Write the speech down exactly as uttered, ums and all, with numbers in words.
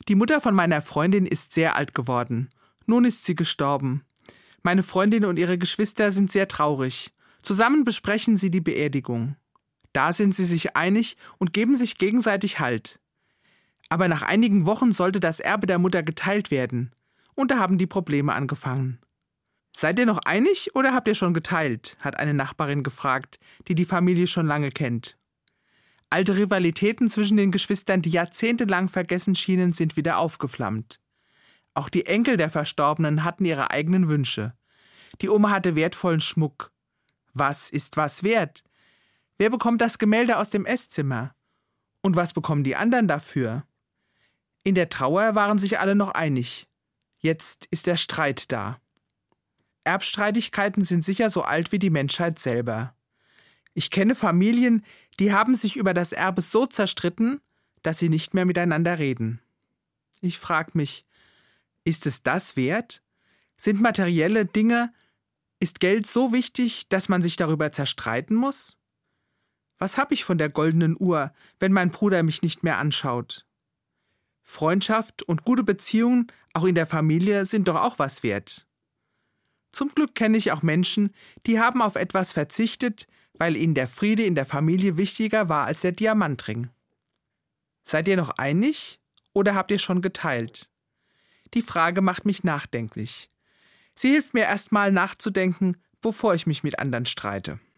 Die Mutter von meiner Freundin ist sehr alt geworden. Nun ist sie gestorben. Meine Freundin und ihre Geschwister sind sehr traurig. Zusammen besprechen sie die Beerdigung. Da sind sie sich einig und geben sich gegenseitig Halt. Aber nach einigen Wochen sollte das Erbe der Mutter geteilt werden. Und da haben die Probleme angefangen. »Seid ihr noch einig oder habt ihr schon geteilt?« hat eine Nachbarin gefragt, die die Familie schon lange kennt. Alte Rivalitäten zwischen den Geschwistern, die jahrzehntelang vergessen schienen, sind wieder aufgeflammt. Auch die Enkel der Verstorbenen hatten ihre eigenen Wünsche. Die Oma hatte wertvollen Schmuck. Was ist was wert? Wer bekommt das Gemälde aus dem Esszimmer? Und was bekommen die anderen dafür? In der Trauer waren sich alle noch einig. Jetzt ist der Streit da. Erbstreitigkeiten sind sicher so alt wie die Menschheit selber. Ich kenne Familien, die haben sich über das Erbe so zerstritten, dass sie nicht mehr miteinander reden. Ich frage mich, ist es das wert? Sind materielle Dinge, ist Geld so wichtig, dass man sich darüber zerstreiten muss? Was habe ich von der goldenen Uhr, wenn mein Bruder mich nicht mehr anschaut? Freundschaft und gute Beziehungen, auch in der Familie, sind doch auch was wert. Zum Glück kenne ich auch Menschen, die haben auf etwas verzichtet, weil ihnen der Friede in der Familie wichtiger war als der Diamantring. Seid ihr noch einig oder habt ihr schon geteilt? Die Frage macht mich nachdenklich. Sie hilft mir erst mal nachzudenken, bevor ich mich mit anderen streite.